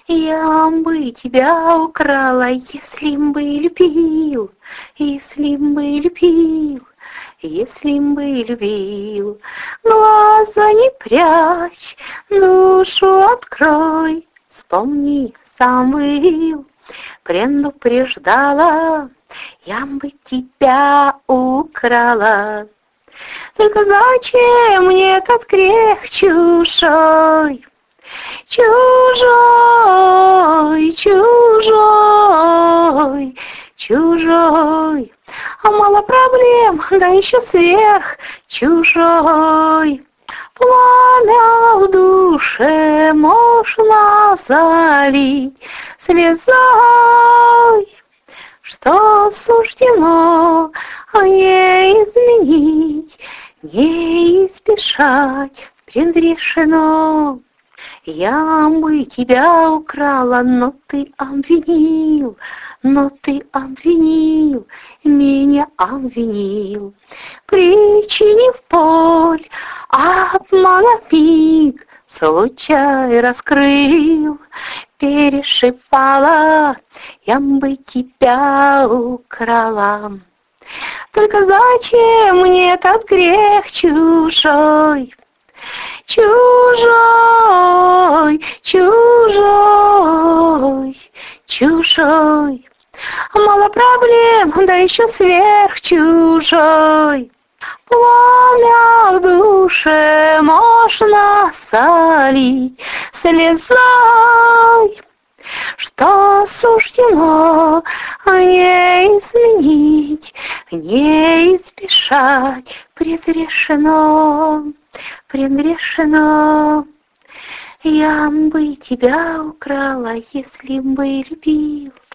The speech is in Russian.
Я бы тебя украла, если бы любил, если бы любил, если бы любил. Глаза не прячь, душу открой, вспомни, сам был, предупреждала, я бы тебя украла. Только зачем мне этот грех чужой? Чужой, чужой, чужой, а мало проблем, да еще сверх чужой. Пламя в душе можно залить слезой, что суждено не изменить, не избежать предрешено. Я бы тебя украла, но ты обвинил, меня обвинил, причинив боль, обмана миг, случай раскрыл, перешипала, я бы тебя украла. Только зачем мне этот грех чужой? Чужой, чужой, чужой, мало проблем, да еще сверх чужой. Пламя в душе можно солить слезой, что суждено не изменить, не избежать предрешено. Предрешено. Я бы тебя украла, если бы любил.